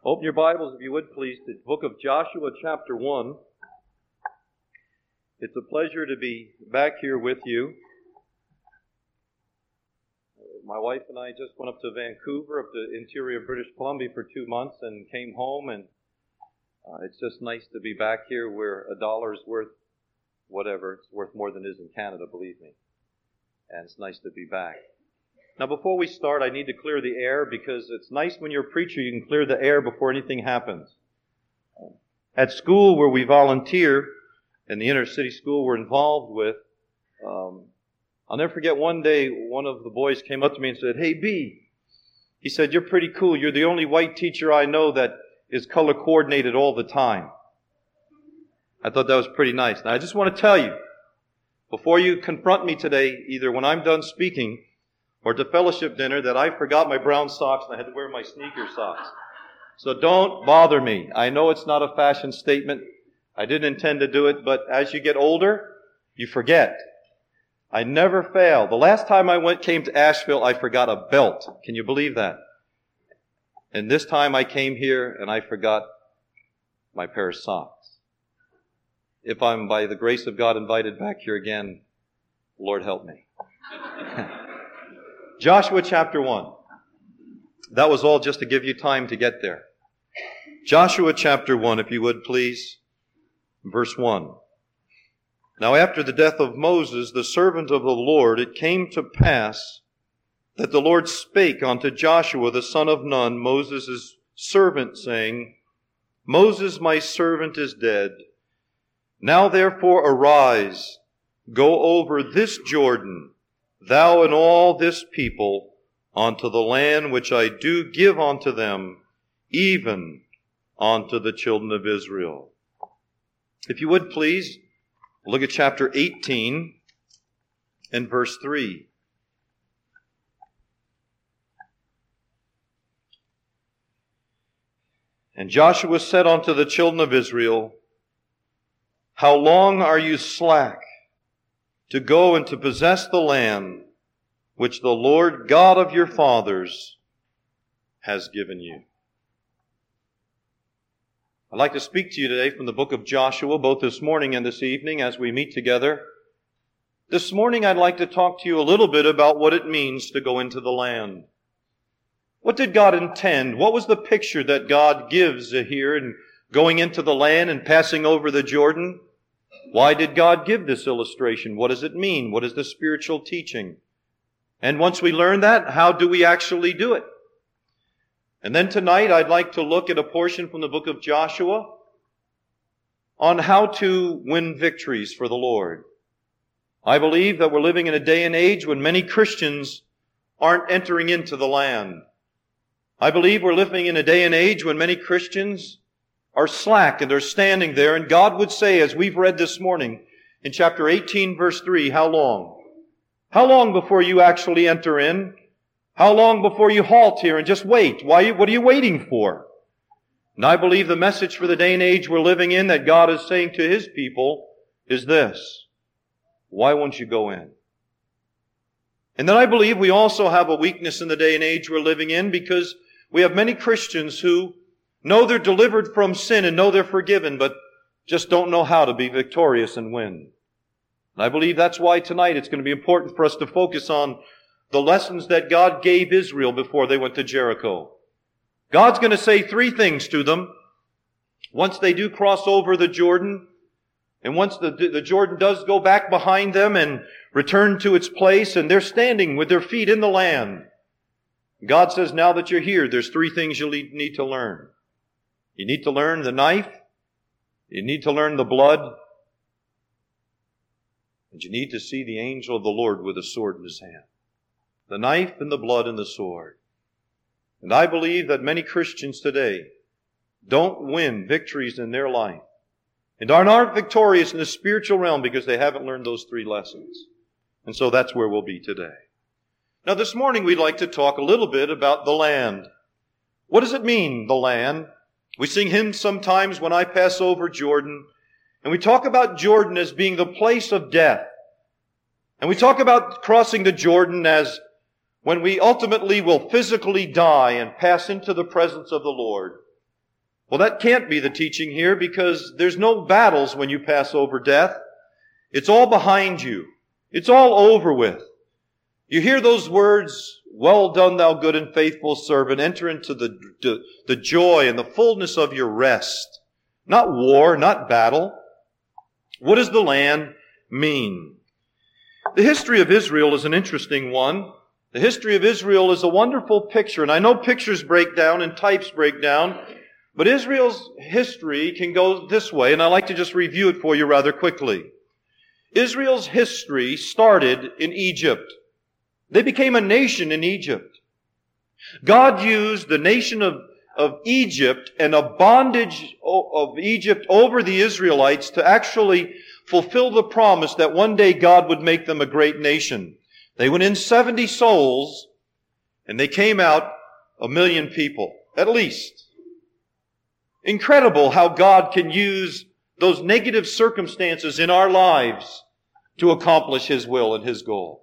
Open your Bibles, if you would, please, to the book of Joshua, chapter 1. It's a pleasure to be back here with you. My wife and I just went up to Vancouver, up to interior British Columbia for 2 months and came home, and it's just nice to be back here where a dollar is worth whatever. It's worth more than it is in Canada, believe me. And it's nice to be back. Now, before we start, I need to clear the air because it's nice when you're a preacher, you can clear the air before anything happens. At school where we volunteer, in the inner city school we're involved with, I'll never forget one day one of the boys came up to me and said, "Hey, B," he said, "you're pretty cool. You're the only white teacher I know that is color coordinated all the time." I thought that was pretty nice. Now, I just want to tell you, before you confront me today, either when I'm done speaking or at the fellowship dinner, that I forgot my brown socks and I had to wear my sneaker socks. So don't bother me. I know it's not a fashion statement. I didn't intend to do it, but as you get older, you forget. I never fail. The last time I came to Asheville, I forgot a belt. Can you believe that? And this time I came here and I forgot my pair of socks. If I'm, by the grace of God, invited back here again, Lord help me. Joshua chapter 1. That was all just to give you time to get there. Joshua chapter 1, if you would please. Verse 1. Now after the death of Moses, the servant of the Lord, it came to pass that the Lord spake unto Joshua the son of Nun, Moses' servant, saying, Moses my servant is dead. Now therefore arise, go over this Jordan, thou and all this people, unto the land which I do give unto them, even unto the children of Israel. If you would please, look at chapter 18 and verse 3. And Joshua said unto the children of Israel, How long are you slack to go and to possess the land which the Lord God of your fathers has given you? I'd like to speak to you today from the book of Joshua, both this morning and this evening as we meet together. This morning I'd like to talk to you a little bit about what it means to go into the land. What did God intend? What was the picture that God gives here in going into the land and passing over the Jordan? Why did God give this illustration? What does it mean? What is the spiritual teaching? And once we learn that, how do we actually do it? And then tonight I'd like to look at a portion from the book of Joshua on how to win victories for the Lord. I believe that we're living in a day and age when many Christians aren't entering into the land. I believe we're living in a day and age when many Christians are slack and they're standing there, and God would say, as we've read this morning in chapter 18 verse 3, how long? How long before you actually enter in? How long before you halt here and just wait? What are you waiting for? And I believe the message for the day and age we're living in that God is saying to His people is this: why won't you go in? And then I believe we also have a weakness in the day and age we're living in, because we have many Christians who know they're delivered from sin and know they're forgiven, but just don't know how to be victorious and win. And I believe that's why tonight it's going to be important for us to focus on the lessons that God gave Israel before they went to Jericho. God's going to say 3 things to them once they do cross over the Jordan, and once the Jordan does go back behind them and return to its place, and they're standing with their feet in the land. God says, now that you're here, there's 3 things you'll need to learn. You need to learn the knife, you need to learn the blood, and you need to see the angel of the Lord with a sword in his hand. The knife and the blood and the sword. And I believe that many Christians today don't win victories in their life and aren't victorious in the spiritual realm because they haven't learned those 3 lessons. And so that's where we'll be today. Now this morning we'd like to talk a little bit about the land. What does it mean, the land? We sing hymns sometimes when I pass over Jordan, and we talk about Jordan as being the place of death. And we talk about crossing the Jordan as when we ultimately will physically die and pass into the presence of the Lord. Well, that can't be the teaching here because there's no battles when you pass over death. It's all behind you. It's all over with. You hear those words, "Well done, thou good and faithful servant. Enter into the joy and the fullness of your rest." Not war, not battle. What does the land mean? The history of Israel is an interesting one. The history of Israel is a wonderful picture, and I know pictures break down and types break down, but Israel's history can go this way, and I'd like to just review it for you rather quickly. Israel's history started in Egypt. They became a nation in Egypt. God used the nation of Egypt and a bondage of Egypt over the Israelites to actually fulfill the promise that one day God would make them a great nation. They went in 70 souls, and they came out 1 million people, at least. Incredible how God can use those negative circumstances in our lives to accomplish His will and His goal.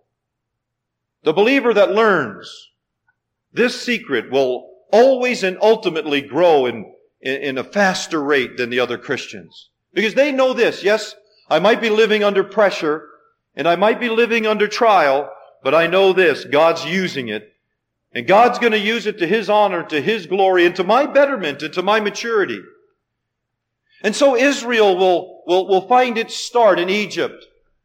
The believer that learns this secret will always and ultimately grow in a faster rate than the other Christians. Because they know this. Yes, I might be living under pressure and I might be living under trial, but I know this. God's using it. And God's going to use it to His honor, to His glory, and to my betterment, and to my maturity. And so Israel will find its start in Egypt.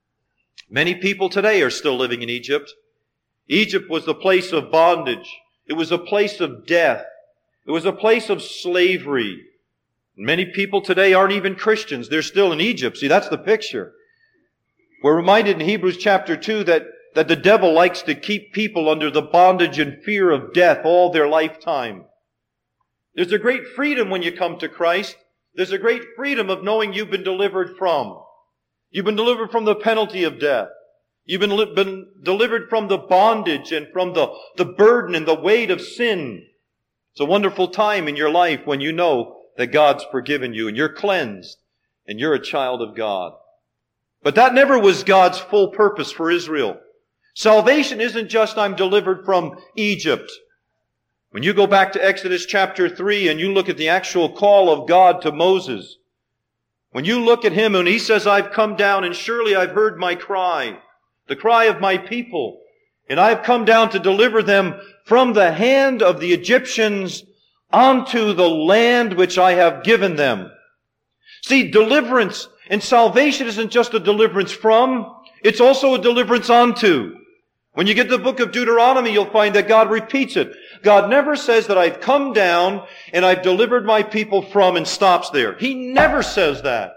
Many people today are still living in Egypt. Egypt was the place of bondage. It was a place of death. It was a place of slavery. Many people today aren't even Christians. They're still in Egypt. See, that's the picture. We're reminded in Hebrews chapter 2 that the devil likes to keep people under the bondage and fear of death all their lifetime. There's a great freedom when you come to Christ. There's a great freedom of knowing you've been delivered from. You've been delivered from the penalty of death. You've been delivered from the bondage and from the burden and the weight of sin. It's a wonderful time in your life when you know that God's forgiven you and you're cleansed and you're a child of God. But that never was God's full purpose for Israel. Salvation isn't just I'm delivered from Egypt. When you go back to Exodus chapter 3 and you look at the actual call of God to Moses, when you look at him and he says, "I've come down and surely I've heard my cry, the cry of my people, and I've come down to deliver them from the hand of the Egyptians onto the land which I have given them." See, deliverance and salvation isn't just a deliverance from, it's also a deliverance onto. When you get to the book of Deuteronomy, you'll find that God repeats it. God never says that I've come down and I've delivered my people from and stops there. He never says that.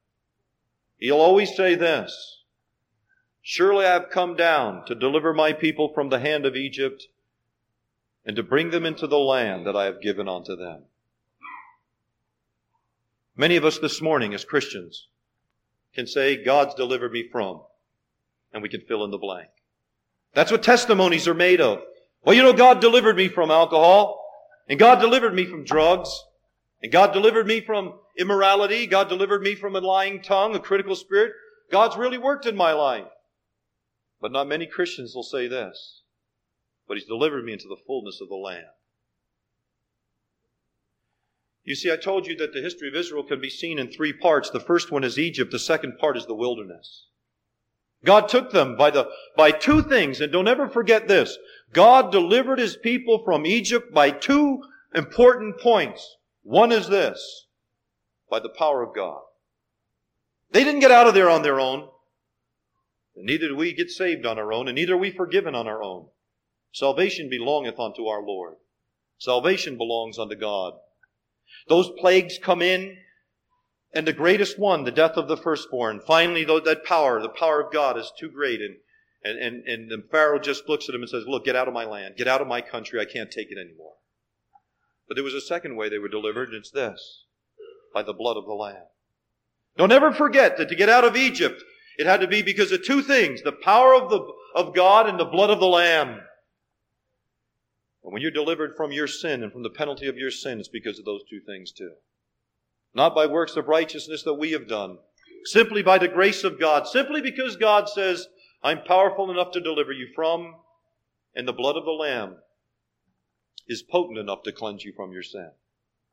He'll always say this: "Surely I have come down to deliver my people from the hand of Egypt and to bring them into the land that I have given unto them." Many of us this morning as Christians can say, "God's delivered me from," and we can fill in the blank. That's what testimonies are made of. Well, you know, God delivered me from alcohol, and God delivered me from drugs, and God delivered me from immorality, God delivered me from a lying tongue, a critical spirit. God's really worked in my life. But not many Christians will say this: "But He's delivered me into the fullness of the land." You see, I told you that the history of Israel can be seen in 3 parts. The first one is Egypt. The second part is the wilderness. God took them by 2 things, and don't ever forget this. God delivered His people from Egypt by 2 important points. One is this: by the power of God. They didn't get out of there on their own. And neither do we get saved on our own, and neither are we forgiven on our own. Salvation belongeth unto our Lord. Salvation belongs unto God. Those plagues come in, and the greatest one, the death of the firstborn. Finally, that power, the power of God is too great. And the Pharaoh just looks at him and says, "Look, get out of my land. Get out of my country. I can't take it anymore." But there was a second way they were delivered, and it's this: by the blood of the Lamb. Don't ever forget that to get out of Egypt, it had to be because of 2 things: the power of God and the blood of the Lamb. And when you're delivered from your sin and from the penalty of your sin, it's because of those 2 things too. Not by works of righteousness that we have done. Simply by the grace of God. Simply because God says, "I'm powerful enough to deliver you from," and the blood of the Lamb is potent enough to cleanse you from your sin.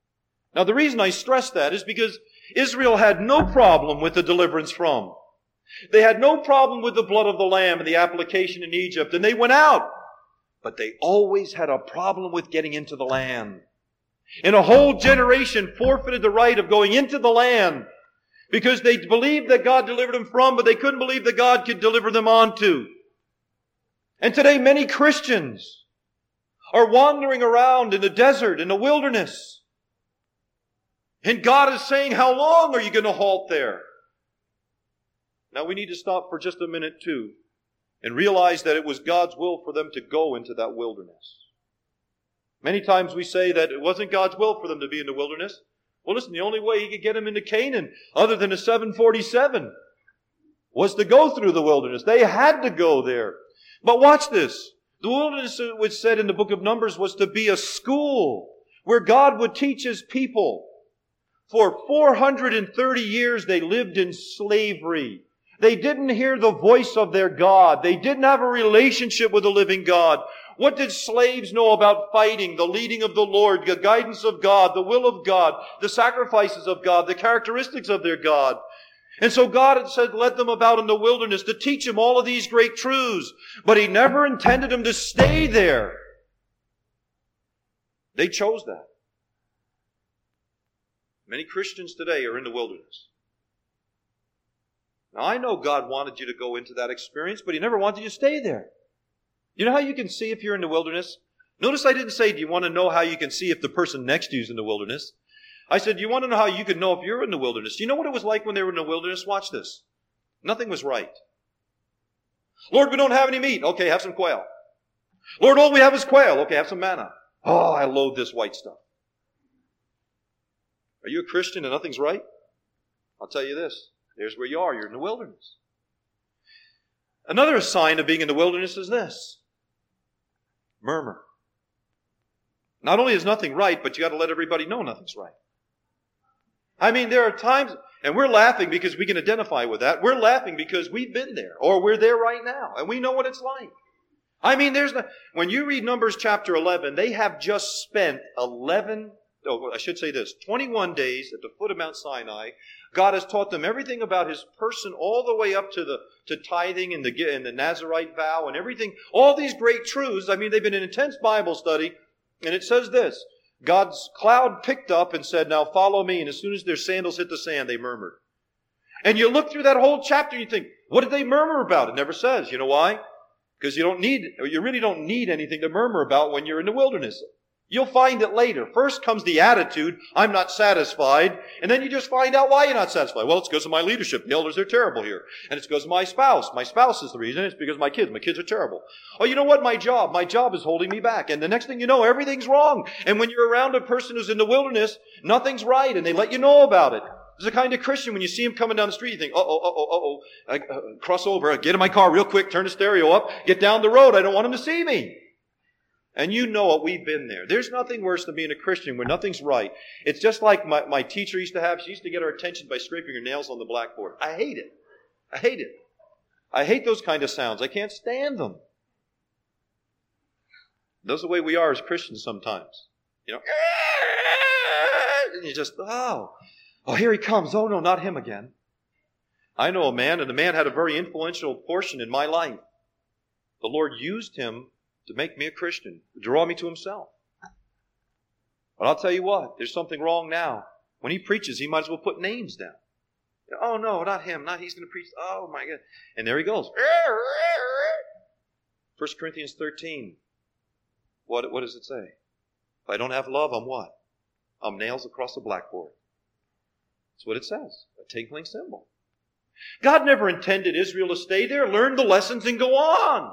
Now the reason I stress that is because Israel had no problem with the deliverance from. They had no problem with the blood of the Lamb and the application in Egypt, and they went out. But they always had a problem with getting into the land. And a whole generation forfeited the right of going into the land because they believed that God delivered them from, but they couldn't believe that God could deliver them onto. And today many Christians are wandering around in the desert, in the wilderness. And God is saying, how long are you going to halt there? Now we need to stop for just a minute too and realize that it was God's will for them to go into that wilderness. Many times we say that it wasn't God's will for them to be in the wilderness. Well, listen, the only way He could get them into Canaan, other than a 747, was to go through the wilderness. They had to go there. But watch this. The wilderness, it was said in the book of Numbers, was to be a school where God would teach His people. For 430 years they lived in slavery. They didn't hear the voice of their God. They didn't have a relationship with the living God. What did slaves know about fighting, the leading of the Lord, the guidance of God, the will of God, the sacrifices of God, the characteristics of their God? And so God had said, let them about in the wilderness to teach them all of these great truths. But He never intended them to stay there. They chose that. Many Christians today are in the wilderness. Now, I know God wanted you to go into that experience, but He never wanted you to stay there. You know how you can see if you're in the wilderness? Notice I didn't say, do you want to know how you can see if the person next to you is in the wilderness? I said, do you want to know how you can know if you're in the wilderness? Do you know what it was like when they were in the wilderness? Watch this. Nothing was right. Lord, we don't have any meat. Okay, have some quail. Lord, all we have is quail. Okay, have some manna. Oh, I loathe this white stuff. Are you a Christian and nothing's right? I'll tell you this. There's where you are. You're in the wilderness. Another sign of being in the wilderness is this. Murmur. Not only is nothing right, but you got to let everybody know nothing's right. I mean, there are times, and we're laughing because we can identify with that. We're laughing because we've been there, or we're there right now, and we know what it's like. I mean, when you read Numbers chapter 11, they have just spent 21 days at the foot of Mount Sinai. God has taught them everything about His person, all the way up to tithing and the Nazirite vow and everything. All these great truths. I mean, they've been in intense Bible study. And it says this. God's cloud picked up and said, now follow me. And as soon as their sandals hit the sand, they murmured. And you look through that whole chapter and you think, what did they murmur about? It never says. You know why? Because you really don't need anything to murmur about when you're in the wilderness. You'll find it later. First comes the attitude, I'm not satisfied. And then you just find out why you're not satisfied. Well, it's because of my leadership. The elders are terrible here. And it's because of my spouse. My spouse is the reason. It's because of my kids. My kids are terrible. Oh, you know what? My job is holding me back. And the next thing you know, everything's wrong. And when you're around a person who's in the wilderness, nothing's right. And they let you know about it. There's a kind of Christian, when you see him coming down the street, you think, cross over, get in my car real quick, turn the stereo up, get down the road. I don't want him to see me. And you know it, we've been there. There's nothing worse than being a Christian where nothing's right. It's just like my teacher used to have. She used to get our attention by scraping her nails on the blackboard. I hate it. I hate it. I hate those kind of sounds. I can't stand them. That's the way we are as Christians sometimes. You know, and you just, oh, here he comes. Oh, no, not him again. I know a man, and the man had a very influential portion in my life. The Lord used him to make me a Christian, to draw me to Himself. But I'll tell you what, there's something wrong now. When he preaches, he might as well put names down. Oh, no, not him. Not he's going to preach. Oh, my God. And there he goes. 1 Corinthians 13. What does it say? If I don't have love, I'm what? I'm nails across the blackboard. That's what it says. A tinkling cymbal. God never intended Israel to stay there, learn the lessons, and go on.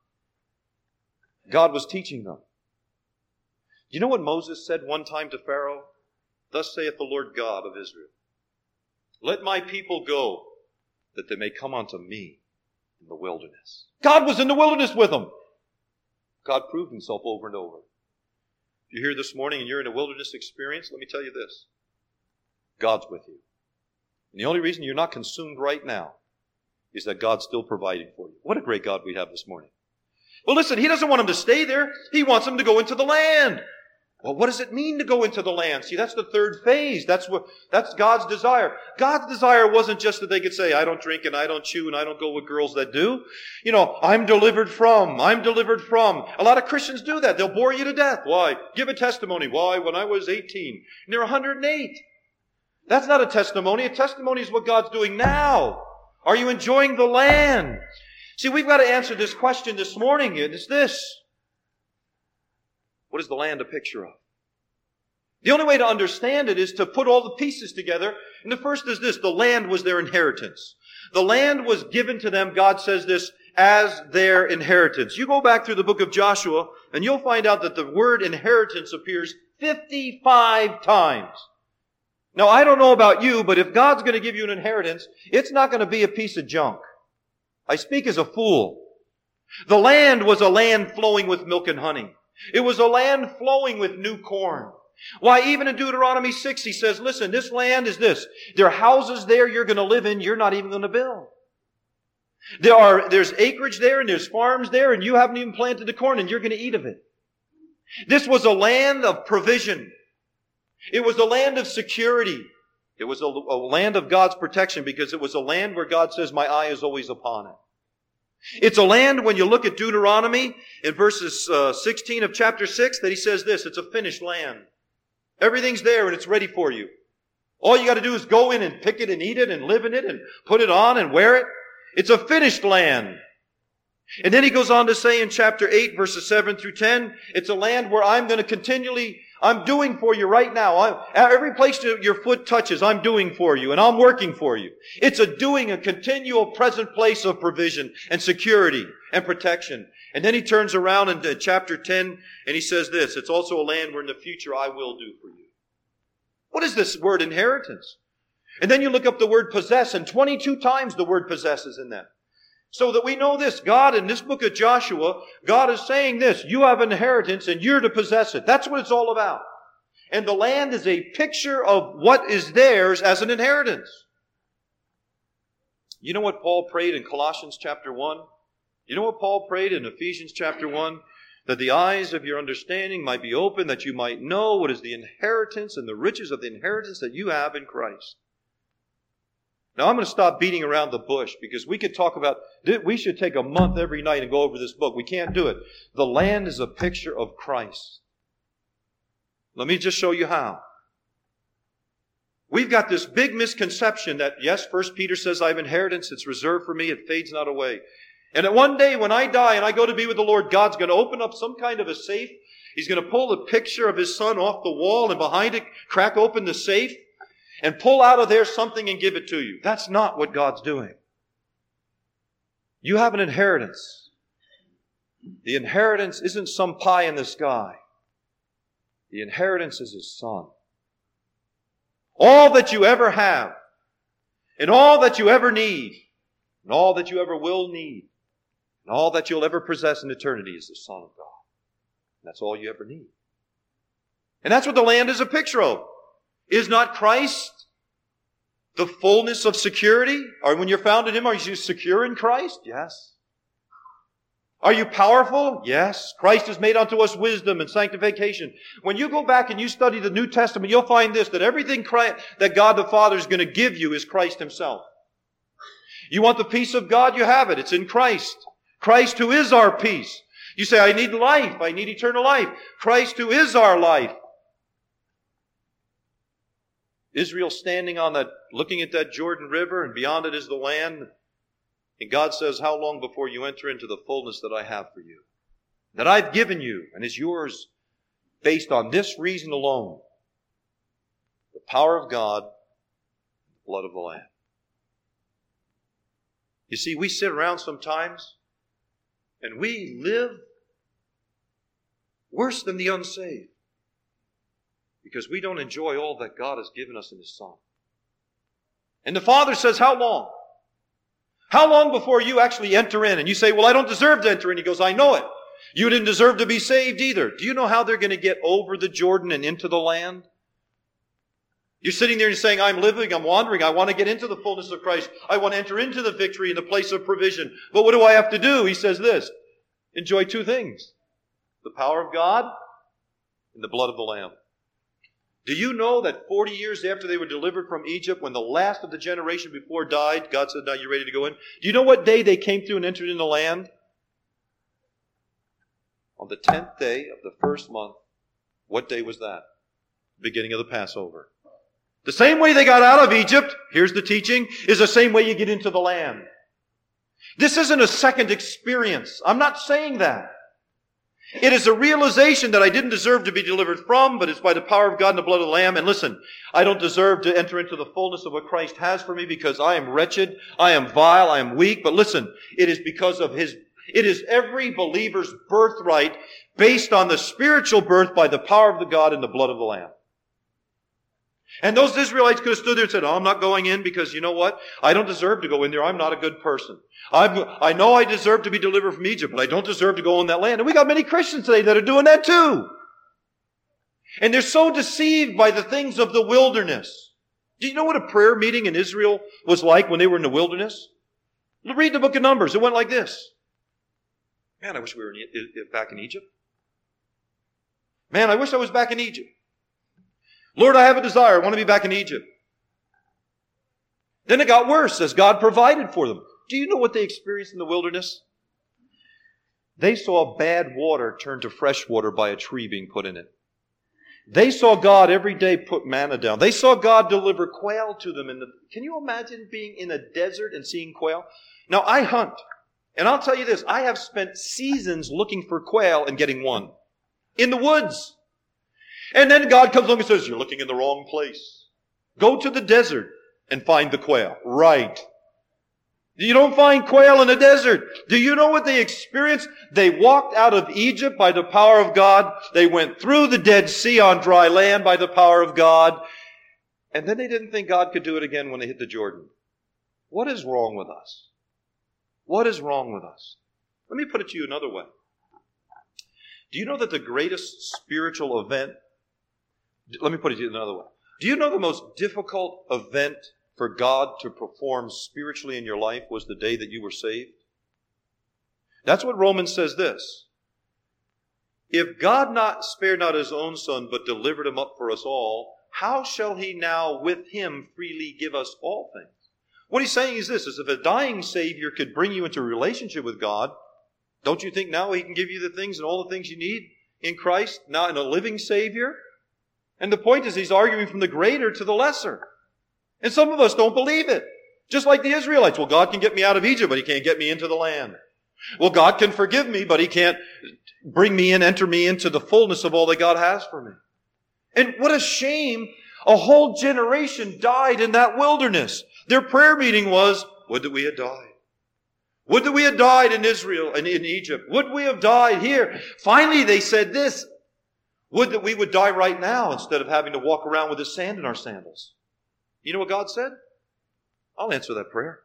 God was teaching them. You know what Moses said one time to Pharaoh? Thus saith the Lord God of Israel, let my people go, that they may come unto me in the wilderness. God was in the wilderness with them. God proved Himself over and over. If you're here this morning and you're in a wilderness experience, let me tell you this. God's with you. And the only reason you're not consumed right now is that God's still providing for you. What a great God we have this morning. Well, listen, He doesn't want them to stay there. He wants them to go into the land. Well, what does it mean to go into the land? See, that's the third phase. That's God's desire. God's desire wasn't just that they could say, I don't drink and I don't chew and I don't go with girls that do. I'm delivered from. A lot of Christians do that. They'll bore you to death. Why? Give a testimony. Why? When I was 18. And they're 108. That's not a testimony. A testimony is what God's doing now. Are you enjoying the land? See, we've got to answer this question this morning, and it's this. What is the land a picture of? The only way to understand it is to put all the pieces together. And the first is this. The land was their inheritance. The land was given to them, God says this, as their inheritance. You go back through the book of Joshua, and you'll find out that the word inheritance appears 55 times. Now, I don't know about you, but if God's going to give you an inheritance, it's not going to be a piece of junk. I speak as a fool. The land was a land flowing with milk and honey. It was a land flowing with new corn. Why, even in Deuteronomy 6, he says, listen, this land is this. There are houses there you're going to live in, you're not even going to build. There's acreage there and there's farms there and you haven't even planted the corn and you're going to eat of it. This was a land of provision. It was a land of security. It was a land of God's protection because it was a land where God says, my eye is always upon it. It's a land, when you look at Deuteronomy in verses 16 of chapter 6, that he says this, it's a finished land. Everything's there and it's ready for you. All you got to do is go in and pick it and eat it and live in it and put it on and wear it. It's a finished land. And then he goes on to say in chapter 8, verses 7 through 10, it's a land where I'm going to continually, I'm doing for you right now. Every place that your foot touches, I'm doing for you and I'm working for you. It's a continual present place of provision and security and protection. And then he turns around into chapter 10 and he says this, it's also a land where in the future I will do for you. What is this word inheritance? And then you look up the word possess, and 22 times the word possess is in that. So that we know this, God in this book of Joshua, God is saying this, you have an inheritance and you're to possess it. That's what it's all about. And the land is a picture of what is theirs as an inheritance. You know what Paul prayed in Colossians chapter 1? You know what Paul prayed in Ephesians chapter 1? That the eyes of your understanding might be open, that you might know what is the inheritance and the riches of the inheritance that you have in Christ. Now, I'm going to stop beating around the bush because we could talk about, we should take a month every night and go over this book. We can't do it. The land is a picture of Christ. Let me just show you how. We've got this big misconception that, yes, 1 Peter says I have inheritance. It's reserved for me. It fades not away. And that one day when I die and I go to be with the Lord, God's going to open up some kind of a safe. He's going to pull the picture of His Son off the wall and behind it, crack open the safe. And pull out of there something and give it to you. That's not what God's doing. You have an inheritance. The inheritance isn't some pie in the sky. The inheritance is His Son. All that you ever have, and all that you ever need, and all that you ever will need, and all that you'll ever possess in eternity is the Son of God. And that's all you ever need. And that's what the land is a picture of. Is not Christ the fullness of security? Or when you're found in Him, are you secure in Christ? Yes. Are you powerful? Yes. Christ has made unto us wisdom and sanctification. When you go back and you study the New Testament, you'll find this, that everything that God the Father is going to give you is Christ Himself. You want the peace of God? You have it. It's in Christ. Christ who is our peace. You say, I need life. I need eternal life. Christ who is our life. Israel standing on that, looking at that Jordan River, and beyond it is the land. And God says, how long before you enter into the fullness that I have for you? That I've given you and is yours based on this reason alone. The power of God, the blood of the Lamb. You see, we sit around sometimes and we live worse than the unsaved. Because we don't enjoy all that God has given us in His Son. And the Father says, how long? How long before you actually enter in? And you say, well, I don't deserve to enter in. He goes, I know it. You didn't deserve to be saved either. Do you know how they're going to get over the Jordan and into the land? You're sitting there and saying, I'm living, I'm wandering. I want to get into the fullness of Christ. I want to enter into the victory and the place of provision. But what do I have to do? He says this. Enjoy two things. The power of God. in the blood of the Lamb. Do you know that 40 years after they were delivered from Egypt, when the last of the generation before died, God said, now you're ready to go in? Do you know what day they came through and entered in the land? On the 10th day of the first month. What day was that? Beginning of the Passover. The same way they got out of Egypt, here's the teaching, is the same way you get into the land. This isn't a second experience. I'm not saying that. It is a realization that I didn't deserve to be delivered from, but it's by the power of God and the blood of the Lamb. And listen, I don't deserve to enter into the fullness of what Christ has for me because I am wretched, I am vile, I am weak. But listen, it is because of it is every believer's birthright based on the spiritual birth by the power of the God and the blood of the Lamb. And those Israelites could have stood there and said, oh, I'm not going in because you know what? I don't deserve to go in there. I'm not a good person. I know I deserve to be delivered from Egypt, but I don't deserve to go in that land. And we got many Christians today that are doing that too. And they're so deceived by the things of the wilderness. Do you know what a prayer meeting in Israel was like when they were in the wilderness? Read the book of Numbers. It went like this. Man, I wish we were back in Egypt. Man, I wish I was back in Egypt. Lord, I have a desire. I want to be back in Egypt. Then it got worse as God provided for them. Do you know what they experienced in the wilderness? They saw bad water turn to fresh water by a tree being put in it. They saw God every day put manna down. They saw God deliver quail to them. Can you imagine being in a desert and seeing quail? Now, I hunt. And I'll tell you this. I have spent seasons looking for quail and getting one. In the woods. And then God comes along and says, you're looking in the wrong place. Go to the desert and find the quail. Right. You don't find quail in the desert. Do you know what they experienced? They walked out of Egypt by the power of God. They went through the Dead Sea on dry land by the power of God. And then they didn't think God could do it again when they hit the Jordan. What is wrong with us? What is wrong with us? Let me put it to you another way. Do you know that the greatest spiritual event, let me put it to you another way. Do you know the most difficult event for God to perform spiritually in your life was the day that you were saved? That's what Romans says this. If God not spared not his own Son, but delivered him up for us all, how shall he now with him freely give us all things? What he's saying is this, is if a dying Savior could bring you into a relationship with God, don't you think now he can give you the things and all the things you need in Christ, now in a living Savior? And the point is he's arguing from the greater to the lesser. And some of us don't believe it. Just like the Israelites. Well, God can get me out of Egypt, but he can't get me into the land. Well, God can forgive me, but he can't bring me in, enter me into the fullness of all that God has for me. And what a shame. A whole generation died in that wilderness. Their prayer meeting was, would that we had died. Would that we had died in Israel and in Egypt. Would we have died here? Finally, they said this. Would that we would die right now instead of having to walk around with the sand in our sandals. You know what God said? I'll answer that prayer.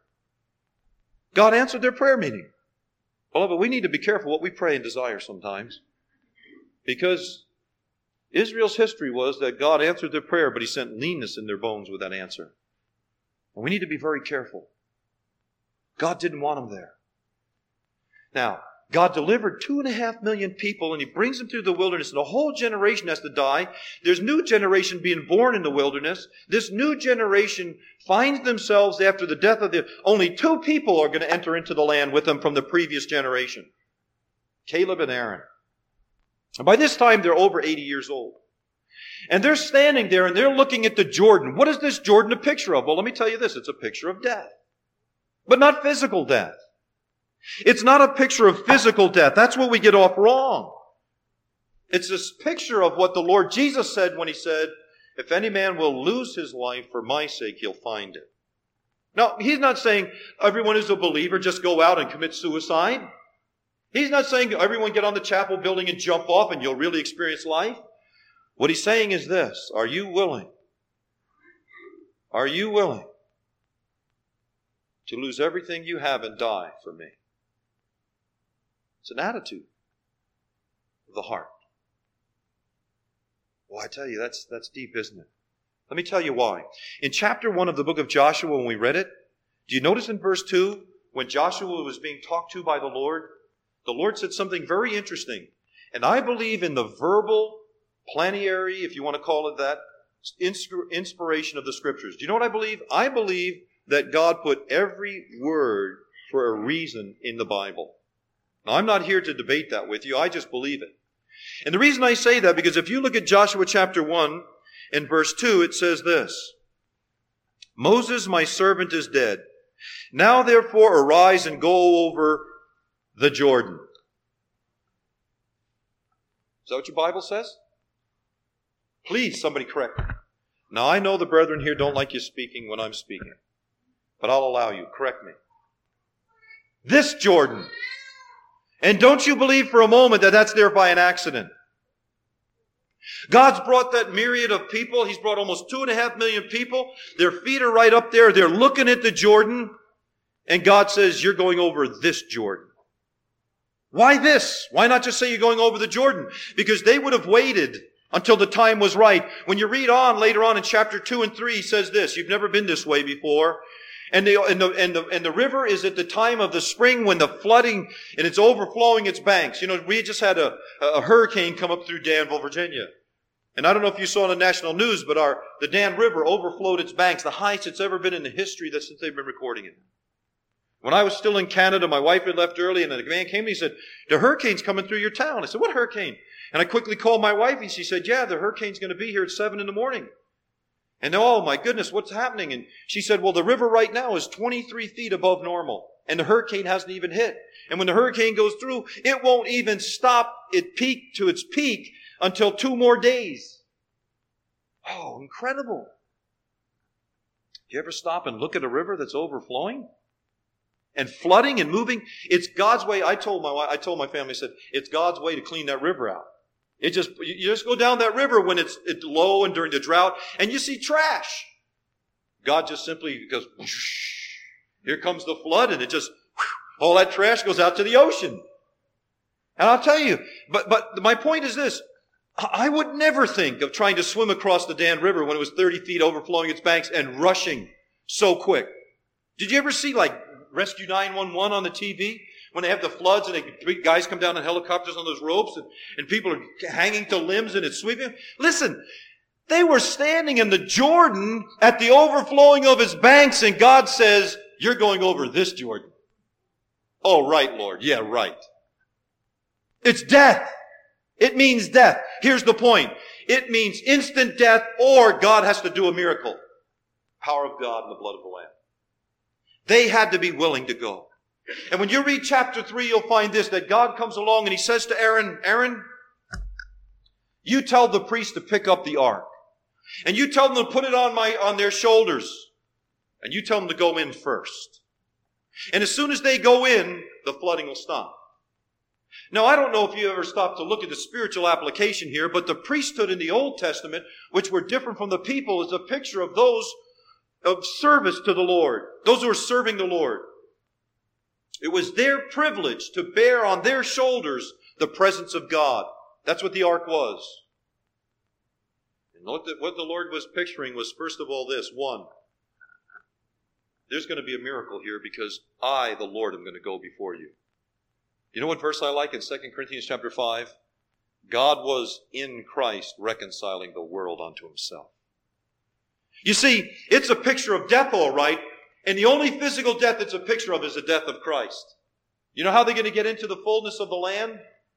God answered their prayer meeting. Beloved, we need to be careful what we pray and desire sometimes. Because Israel's history was that God answered their prayer, but he sent leanness in their bones with that answer. And we need to be very careful. God didn't want them there. Now, God delivered 2.5 million people, and he brings them through the wilderness, and a whole generation has to die. There's a new generation being born in the wilderness. This new generation finds themselves after the death of only 2 people are going to enter into the land with them from the previous generation. Caleb and Aaron. And by this time, they're over 80 years old. And they're standing there, and they're looking at the Jordan. What is this Jordan a picture of? Well, let me tell you this. It's a picture of death. But not physical death. It's not a picture of physical death. That's what we get off wrong. It's this picture of what the Lord Jesus said when he said, if any man will lose his life for my sake, he'll find it. Now, he's not saying everyone who's a believer just go out and commit suicide. He's not saying everyone get on the chapel building and jump off and you'll really experience life. What he's saying is this, are you willing? Are you willing to lose everything you have and die for me? It's an attitude of the heart. Well, I tell you, that's deep, isn't it? Let me tell you why. In chapter 1 of the book of Joshua, when we read it, do you notice in verse 2, when Joshua was being talked to by the Lord said something very interesting. And I believe in the verbal planetary, if you want to call it that, inspiration of the Scriptures. Do you know what I believe? I believe that God put every word for a reason in the Bible. Now, I'm not here to debate that with you. I just believe it. And the reason I say that, because if you look at Joshua chapter 1 and verse 2, it says this: Moses, my servant, is dead. Now therefore arise and go over the Jordan. Is that what your Bible says? Please, somebody correct me. Now I know the brethren here don't like you speaking when I'm speaking, but I'll allow you. Correct me. This Jordan. And don't you believe for a moment that that's there by an accident. God's brought that myriad of people. He's brought almost 2.5 million people. Their feet are right up there. They're looking at the Jordan. And God says, you're going over this Jordan. Why this? Why not just say you're going over the Jordan? Because they would have waited until the time was right. When you read on later on in chapter 2 and 3, he says this: you've never been this way before. And the river is at the time of the spring when the flooding and it's overflowing its banks. You know, we just had a hurricane come up through Danville, Virginia. And I don't know if you saw in the national news, but the Dan River overflowed its banks, the highest it's ever been in the history since they've been recording it. When I was still in Canada, my wife had left early, and a man came to me and said, the hurricane's coming through your town. I said, what hurricane? And I quickly called my wife, and she said, yeah, the hurricane's going to be here at 7 in the morning. And oh my goodness, what's happening? And she said, well, the river right now is 23 feet above normal. And the hurricane hasn't even hit. And when the hurricane goes through, it won't even stop its peak until 2 more days. Oh, incredible. Do you ever stop and look at a river that's overflowing? And flooding and moving? It's God's way. I told my family, I said, it's God's way to clean that river out. You just go down that river when it's low and during the drought, and you see trash. God just simply goes, whoosh, here comes the flood, and it just, all that trash goes out to the ocean. And I'll tell you, but my point is this: I would never think of trying to swim across the Dan River when it was 30 feet overflowing its banks and rushing so quick. Did you ever see like Rescue 911 on the TV? When they have the floods and guys come down in helicopters on those ropes and people are hanging to limbs and it's sweeping. Listen, they were standing in the Jordan at the overflowing of its banks, and God says, you're going over this Jordan. Oh, right, Lord. Yeah, right. It's death. It means death. Here's the point. It means instant death, or God has to do a miracle. Power of God and the blood of the Lamb. They had to be willing to go. And when you read chapter 3, you'll find this, that God comes along and he says to Aaron, Aaron, you tell the priest to pick up the ark. And you tell them to put it on their shoulders. And you tell them to go in first. And as soon as they go in, the flooding will stop. Now, I don't know if you ever stopped to look at the spiritual application here, but the priesthood in the Old Testament, which were different from the people, is a picture of those of service to the Lord. Those who are serving the Lord. It was their privilege to bear on their shoulders the presence of God. That's what the ark was. And what the Lord was picturing was, first of all, this. One, there's going to be a miracle here because I, the Lord, am going to go before you. You know what verse I like in 2 Corinthians chapter 5? God was in Christ reconciling the world unto himself. You see, it's a picture of death, all right. And the only physical death it's a picture of is the death of Christ. You know how they're going to get into the fullness of the land?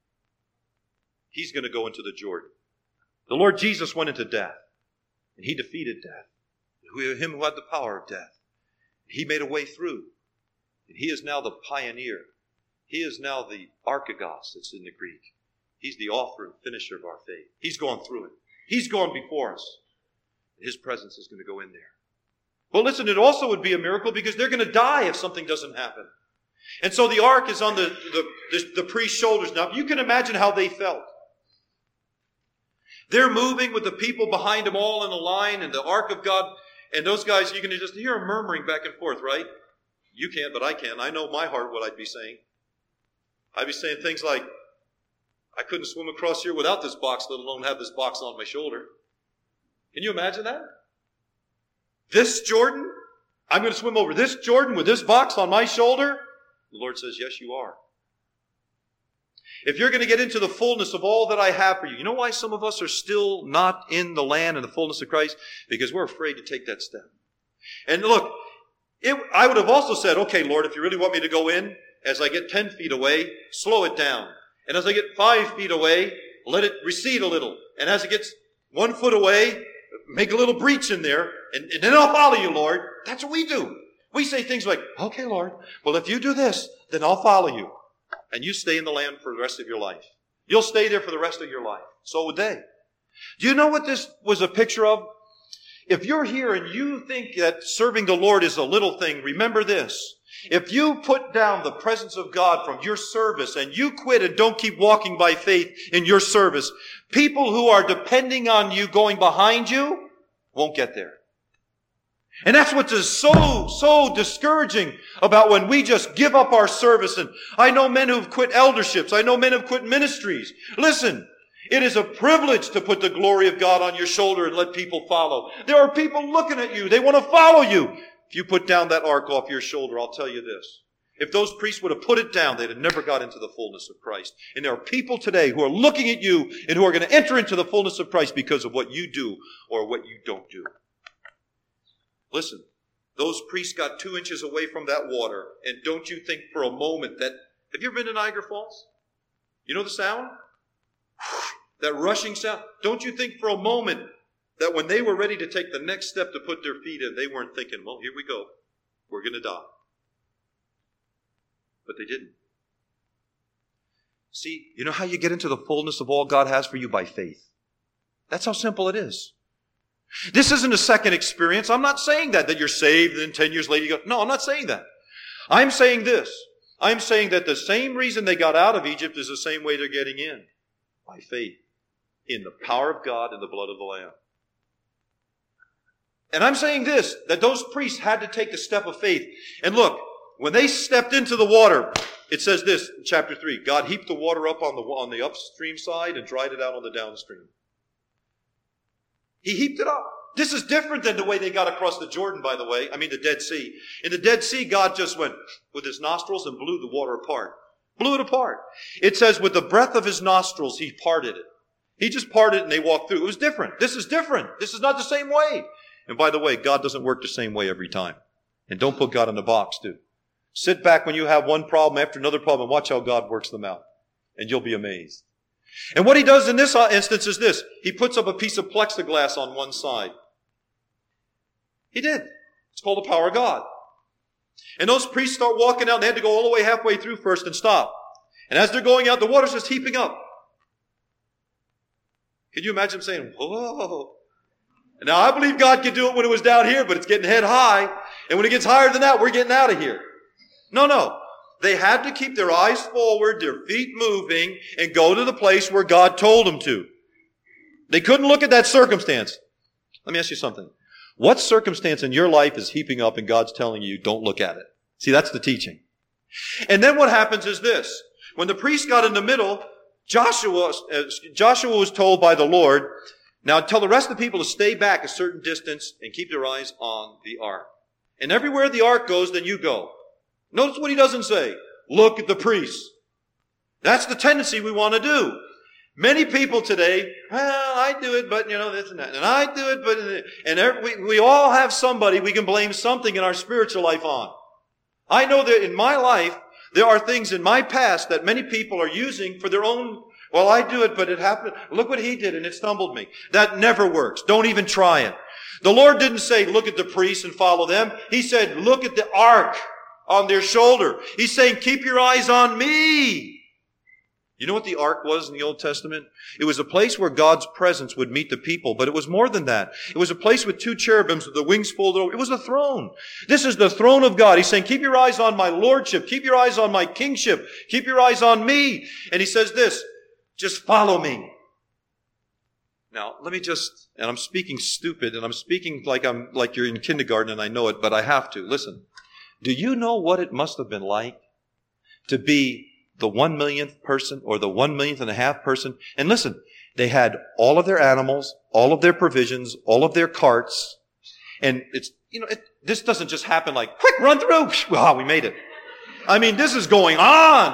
He's going to go into the Jordan. The Lord Jesus went into death. And he defeated death. Him who had the power of death. He made a way through. And he is now the pioneer. He is now the archegos that's in the Greek. He's the author and finisher of our faith. He's gone through it. He's gone before us. His presence is going to go in there. Well, listen, it also would be a miracle because they're going to die if something doesn't happen. And so the ark is on the priest's shoulders. Now, you can imagine how they felt. They're moving with the people behind them all in a line and the ark of God. And those guys, you can just hear them murmuring back and forth, right? You can't, but I can. I know my heart what I'd be saying. I'd be saying things like, I couldn't swim across here without this box, let alone have this box on my shoulder. Can you imagine that? This Jordan? I'm going to swim over this Jordan with this box on my shoulder? The Lord says, yes, you are. If you're going to get into the fullness of all that I have for you. You know why some of us are still not in the land and the fullness of Christ? Because we're afraid to take that step. And look, I would have also said, okay, Lord, if you really want me to go in, as I get 10 feet away, slow it down. And as I get 5 feet away, let it recede a little. And as it gets 1 foot away, make a little breach in there, and then I'll follow you, Lord. That's what we do. We say things like, okay, Lord, well, if you do this, then I'll follow you. And you stay in the land for the rest of your life. You'll stay there for the rest of your life. So would they. Do you know what this was a picture of? If you're here and you think that serving the Lord is a little thing, remember this. If you put down the presence of God from your service and you quit and don't keep walking by faith in your service, people who are depending on you going behind you won't get there. And that's what is so discouraging about when we just give up our service. And I know men who've quit elderships. I know men who've quit ministries. Listen, it is a privilege to put the glory of God on your shoulder and let people follow. There are people looking at you. They want to follow you. If you put down that ark off your shoulder, I'll tell you this. If those priests would have put it down, they'd have never got into the fullness of Christ. And there are people today who are looking at you and who are going to enter into the fullness of Christ because of what you do or what you don't do. Listen, those priests got 2 inches away from that water. And don't you think for a moment that... Have you ever been to Niagara Falls? You know the sound? That rushing sound. Don't you think for a moment that when they were ready to take the next step to put their feet in, they weren't thinking, well, here we go. We're going to die. But they didn't. See, you know how you get into the fullness of all God has for you? By faith. That's how simple it is. This isn't a second experience. I'm not saying that you're saved and then 10 years later you go, no, I'm not saying that. I'm saying this. I'm saying that the same reason they got out of Egypt is the same way they're getting in. By faith. In the power of God and the blood of the Lamb. And I'm saying this, that those priests had to take the step of faith. And look, when they stepped into the water, it says this in chapter 3, God heaped the water up on the upstream side and dried it out on the downstream. He heaped it up. This is different than the way they got across the Jordan, by the way. I mean the Dead Sea. In the Dead Sea, God just went with his nostrils and blew the water apart. Blew it apart. It says with the breath of his nostrils, he parted it. He just parted it and they walked through. It was different. This is different. This is not the same way. And by the way, God doesn't work the same way every time. And don't put God in a box, too. Sit back when you have one problem after another problem and watch how God works them out. And you'll be amazed. And what he does in this instance is this. He puts up a piece of plexiglass on one side. He did. It's called the power of God. And those priests start walking out and they had to go all the way halfway through first and stop. And as they're going out, the water's just heaping up. Can you imagine them saying, whoa. Now I believe God could do it when it was down here, but it's getting head high. And when it gets higher than that, we're getting out of here. No. They had to keep their eyes forward, their feet moving, and go to the place where God told them to. They couldn't look at that circumstance. Let me ask you something. What circumstance in your life is heaping up and God's telling you, don't look at it? See, that's the teaching. And then what happens is this. When the priest got in the middle, Joshua was told by the Lord, now tell the rest of the people to stay back a certain distance and keep their eyes on the ark. And everywhere the ark goes, then you go. Notice what he doesn't say. Look at the priests. That's the tendency we want to do. Many people today, well, I do it, but this and that. And I do it, but... And we all have somebody we can blame something in our spiritual life on. I know that in my life, there are things in my past that many people are using for their own... Well, I do it, but it happened. Look what he did, and it stumbled me. That never works. Don't even try it. The Lord didn't say, look at the priests and follow them. He said, look at the ark on their shoulder. He's saying, keep your eyes on me. You know what the ark was in the Old Testament? It was a place where God's presence would meet the people, but it was more than that. It was a place with 2 cherubims with the wings folded over. It was a throne. This is the throne of God. He's saying, keep your eyes on my lordship. Keep your eyes on my kingship. Keep your eyes on me. And he says this, just follow me. Now, let me and I'm speaking stupid, and I'm speaking like you're in kindergarten and I know it, but I have to. Listen. Do you know what it must have been like to be the 1 millionth person or the 1 millionth and a half person? And listen, they had all of their animals, all of their provisions, all of their carts. And this doesn't just happen like, quick, run through. Wow, we made it. I mean, this is going on.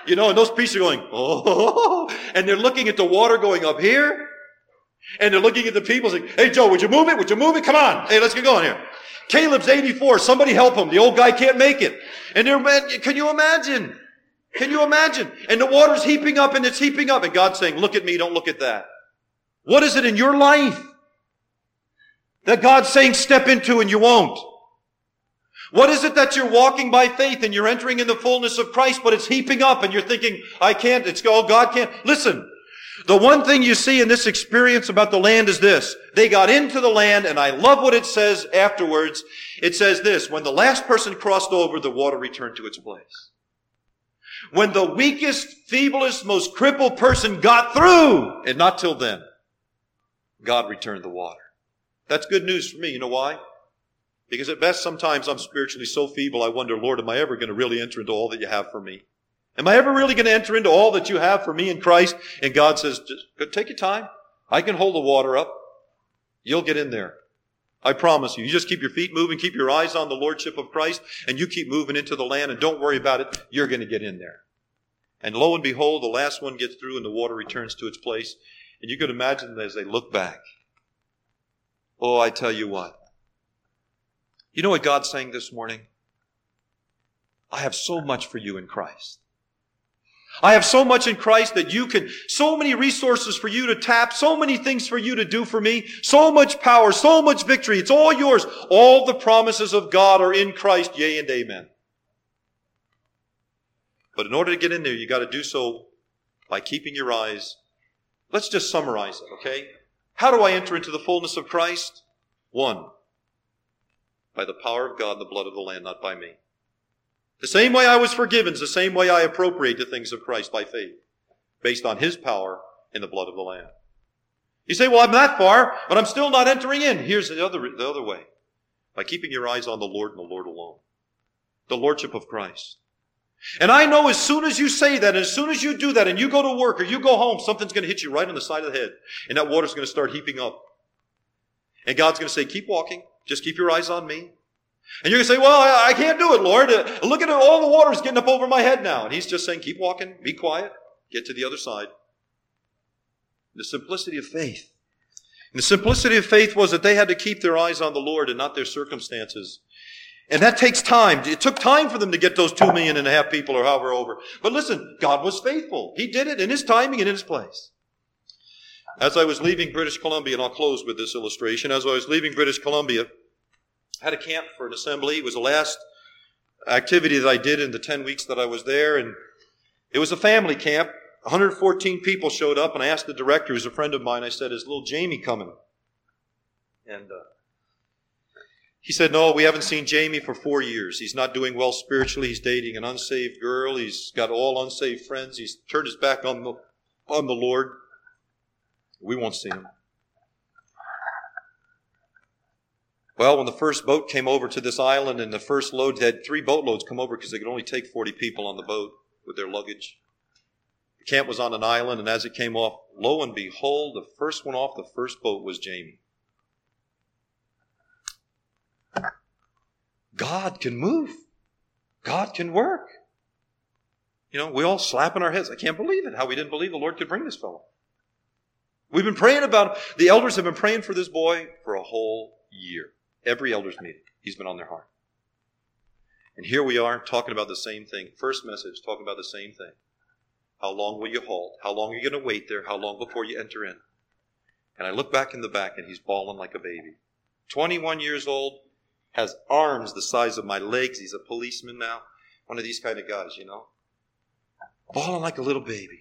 You know, and those priests are going, oh, and they're looking at the water going up here, and they're looking at the people saying, hey, Joe, would you move it? Would you move it? Come on. Hey, let's get going here. Caleb's 84. Somebody help him. The old guy can't make it. And can you imagine? Can you imagine? And the water's heaping up and it's heaping up. And God's saying, look at me, don't look at that. What is it in your life that God's saying step into and you won't? What is it that you're walking by faith and you're entering in the fullness of Christ, but it's heaping up and you're thinking, I can't, God can't. Listen, the one thing you see in this experience about the land is this. They got into the land, and I love what it says afterwards. It says this, when the last person crossed over, the water returned to its place. When the weakest, feeblest, most crippled person got through, and not till then, God returned the water. That's good news for me. You know why? Because at best, sometimes I'm spiritually so feeble, I wonder, Lord, am I ever going to really enter into all that you have for me? Am I ever really going to enter into all that you have for me in Christ? And God says, just take your time. I can hold the water up. You'll get in there. I promise you. You just keep your feet moving, keep your eyes on the Lordship of Christ, and you keep moving into the land, and don't worry about it. You're going to get in there. And lo and behold, the last one gets through, and the water returns to its place. And you could imagine as they look back. Oh, I tell you what. You know what God's saying this morning? I have so much for you in Christ. I have so much in Christ that you can, so many resources for you to tap, so many things for you to do for me, so much power, so much victory. It's all yours. All the promises of God are in Christ, yea and amen. But in order to get in there, you got to do so by keeping your eyes. Let's just summarize it, okay? How do I enter into the fullness of Christ? 1, by the power of God and the blood of the Lamb, not by me. The same way I was forgiven is the same way I appropriate the things of Christ by faith, based on His power in the blood of the Lamb. You say, well, I'm that far, but I'm still not entering in. Here's the other way. By keeping your eyes on the Lord and the Lord alone. The Lordship of Christ. And I know as soon as you say that, and as soon as you do that, and you go to work or you go home, something's going to hit you right on the side of the head. And that water's going to start heaping up. And God's going to say, keep walking. Just keep your eyes on me. And you're going to say, well, I can't do it, Lord. Look at it. All the water's getting up over my head now. And He's just saying, keep walking. Be quiet. Get to the other side. The simplicity of faith. And the simplicity of faith was that they had to keep their eyes on the Lord and not their circumstances. And that takes time. It took time for them to get those 2.5 million people or however over. But listen, God was faithful. He did it in His timing and in His place. As I was leaving British Columbia, and I'll close with this illustration. As I was leaving British Columbia, I had a camp for an assembly. It was the last activity that I did in the 10 weeks that I was there. And it was a family camp. 114 people showed up. And I asked the director, who's a friend of mine, I said, is little Jamie coming? And he said, no, we haven't seen Jamie for 4 years. He's not doing well spiritually. He's dating an unsaved girl. He's got all unsaved friends. He's turned his back on the Lord. We won't see him. Well, when the first boat came over to this island and the first load, they had 3 boatloads come over because they could only take 40 people on the boat with their luggage. The camp was on an island, and as it came off, lo and behold, the first one off the first boat was Jamie. God can move. God can work. You know, we all slapping our heads. I can't believe it, how we didn't believe the Lord could bring this fellow. We've been praying about it. The elders have been praying for this boy for a whole year. Every elders meeting, he's been on their heart. And here we are talking about the same thing. First message, talking about the same thing. How long will you halt? How long are you going to wait there? How long before you enter in? And I look back in the back, and he's bawling like a baby. 21 years old, has arms the size of my legs. He's a policeman now. One of these kind of guys, you know. Bawling like a little baby.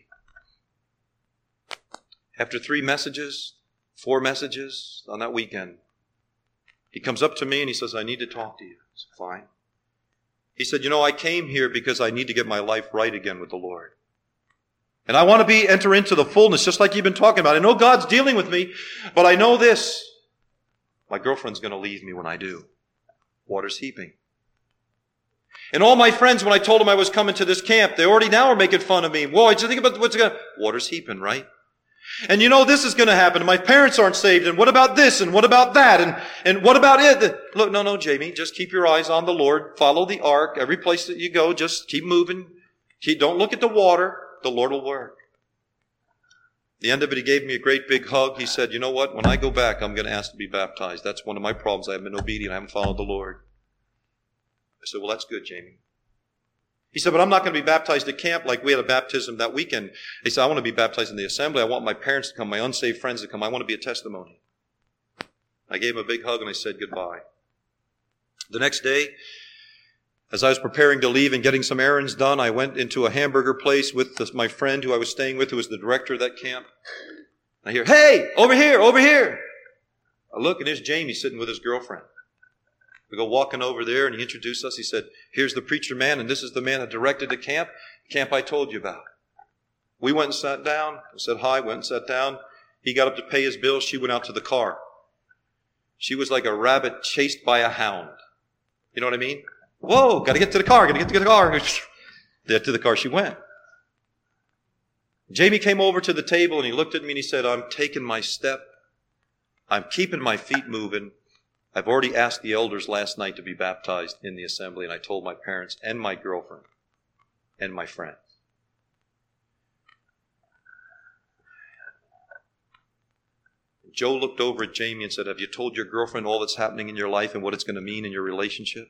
After 4 messages on that weekend, he comes up to me and he says, I need to talk to you. I said, fine. He said, you know, I came here because I need to get my life right again with the Lord. And I want to enter into the fullness, just like you've been talking about. I know God's dealing with me, but I know this. My girlfriend's going to leave me when I do. Water's heaping. And all my friends, when I told them I was coming to this camp, they already now are making fun of me. Whoa, did you think about what's going to... Water's heaping, right? And you know this is going to happen. My parents aren't saved. And what about this? And what about that? And what about it? Look, no, Jamie. Just keep your eyes on the Lord. Follow the ark. Every place that you go, just keep moving. Don't look at the water. The Lord will work. At the end of it, he gave me a great big hug. He said, you know what? When I go back, I'm going to ask to be baptized. That's one of my problems. I haven't been obedient. I haven't followed the Lord. I said, well, that's good, Jamie. He said, but I'm not going to be baptized at camp like we had a baptism that weekend. He said, I want to be baptized in the assembly. I want my parents to come, my unsaved friends to come. I want to be a testimony. I gave him a big hug and I said goodbye. The next day, as I was preparing to leave and getting some errands done, I went into a hamburger place with my friend who I was staying with, who was the director of that camp. I hear, hey, over here, over here. I look and there's Jamie sitting with his girlfriend. We go walking over there and he introduced us. He said, here's the preacher man and this is the man that directed the camp I told you about. We went and sat down, said hi, went and sat down. He got up to pay his bill. She went out to the car. She was like a rabbit chased by a hound. You know what I mean? Whoa, got to get to the car, got to get to the car. There to the car she went. Jamie came over to the table and he looked at me and he said, I'm taking my step. I'm keeping my feet moving. I've already asked the elders last night to be baptized in the assembly, and I told my parents and my girlfriend and my friends. Joe looked over at Jamie and said, have you told your girlfriend all that's happening in your life and what it's going to mean in your relationship?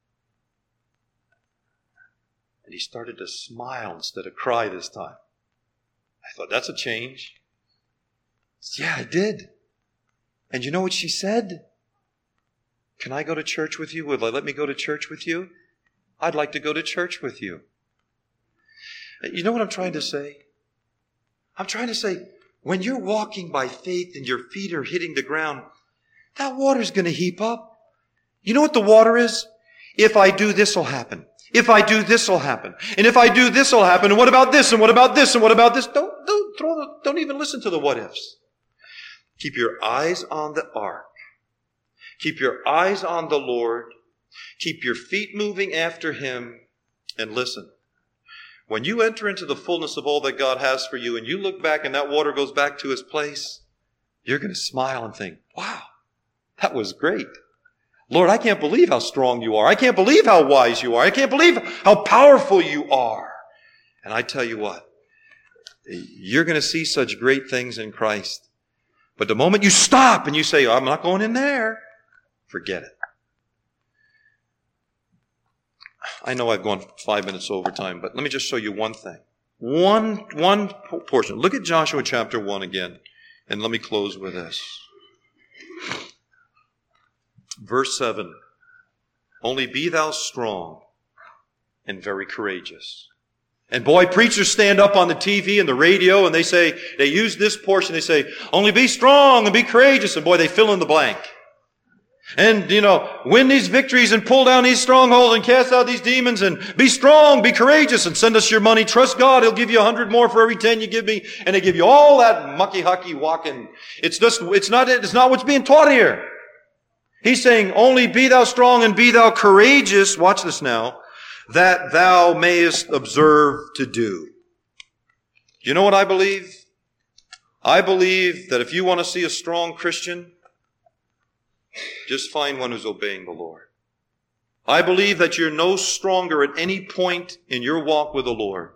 And he started to smile instead of cry this time. I thought, that's a change. Yeah, I did. And you know what she said? Can I go to church with you? Will they let me go to church with you? I'd like to go to church with you. You know what I'm trying to say? I'm trying to say, when you're walking by faith and your feet are hitting the ground, that water's going to heap up. You know what the water is? If I do, this will happen. If I do, this will happen. And if I do, this will happen. And what about this? And what about this? And what about this? Don't even listen to the what ifs. Keep your eyes on the ark. Keep your eyes on the Lord. Keep your feet moving after Him. And listen, when you enter into the fullness of all that God has for you and you look back and that water goes back to its place, you're going to smile and think, wow, that was great. Lord, I can't believe how strong you are. I can't believe how wise you are. I can't believe how powerful you are. And I tell you what, you're going to see such great things in Christ. But the moment you stop and you say, I'm not going in there, forget it. I know I've gone 5 minutes over time, but let me just show you one thing. One portion. Look at Joshua chapter 1 again, and let me close with this. Verse 7. Only be thou strong and very courageous. And boy, preachers stand up on the TV and the radio and they use this portion, they say, only be strong and be courageous. And boy, they fill in the blank. And, win these victories and pull down these strongholds and cast out these demons and be strong, be courageous and send us your money. Trust God, He'll give you 100 more for every 10 you give me. And they give you all that mucky-hucky walking. It's not what's being taught here. He's saying, only be thou strong and be thou courageous. Watch this now. That thou mayest observe to do. You know what I believe? I believe that if you want to see a strong Christian, just find one who's obeying the Lord. I believe that you're no stronger at any point in your walk with the Lord.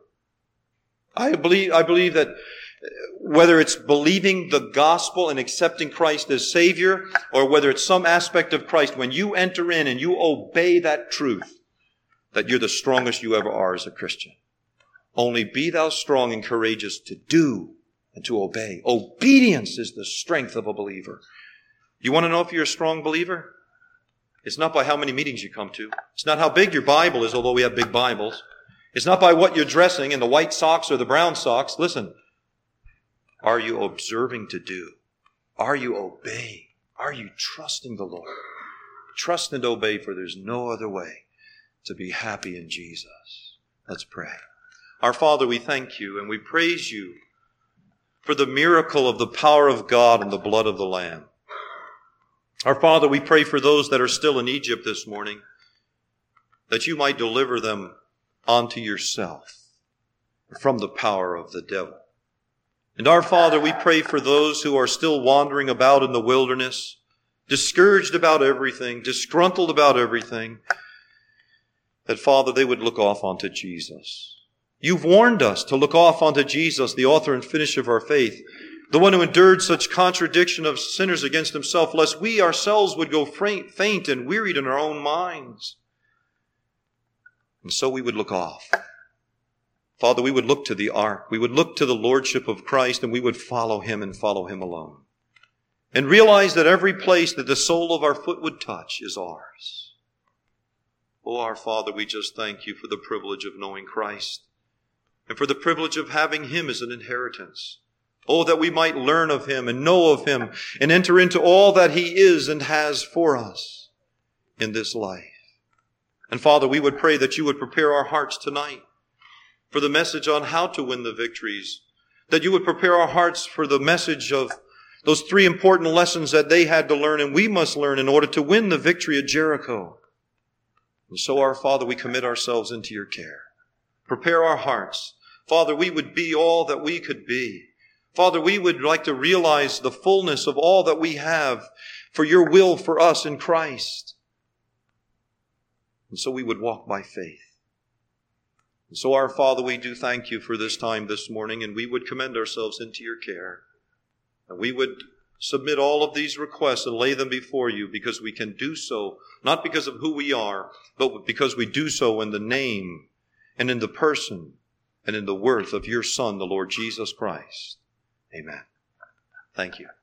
I believe that whether it's believing the gospel and accepting Christ as Savior, or whether it's some aspect of Christ, when you enter in and you obey that truth, that you're the strongest you ever are as a Christian. Only be thou strong and courageous to do and to obey. Obedience is the strength of a believer. You want to know if you're a strong believer? It's not by how many meetings you come to. It's not how big your Bible is, although we have big Bibles. It's not by what you're dressing in the white socks or the brown socks. Listen, are you observing to do? Are you obeying? Are you trusting the Lord? Trust and obey, for there's no other way to be happy in Jesus. Let's pray. Our Father, we thank you and we praise you for the miracle of the power of God and the blood of the Lamb. Our Father, we pray for those that are still in Egypt this morning, that you might deliver them unto yourself from the power of the devil. And our Father, we pray for those who are still wandering about in the wilderness, discouraged about everything, disgruntled about everything, that, Father, they would look off onto Jesus. You've warned us to look off onto Jesus, the author and finisher of our faith, the one who endured such contradiction of sinners against himself, lest we ourselves would go faint and wearied in our own minds. And so we would look off. Father, we would look to the ark. We would look to the lordship of Christ, and we would follow him and follow him alone. And realize that every place that the sole of our foot would touch is ours. Oh, our Father, we just thank you for the privilege of knowing Christ and for the privilege of having him as an inheritance. Oh, that we might learn of him and know of him and enter into all that he is and has for us in this life. And Father, we would pray that you would prepare our hearts tonight for the message on how to win the victories, that you would prepare our hearts for the message of those 3 important lessons that they had to learn and we must learn in order to win the victory at Jericho. And so, our Father, we commit ourselves into your care. Prepare our hearts. Father, we would be all that we could be. Father, we would like to realize the fullness of all that we have for your will for us in Christ. And so we would walk by faith. And so, our Father, we do thank you for this time this morning, and we would commend ourselves into your care. And we would submit all of these requests and lay them before you, because we can do so, not because of who we are, but because we do so in the name and in the person and in the worth of your Son, the Lord Jesus Christ. Amen. Thank you.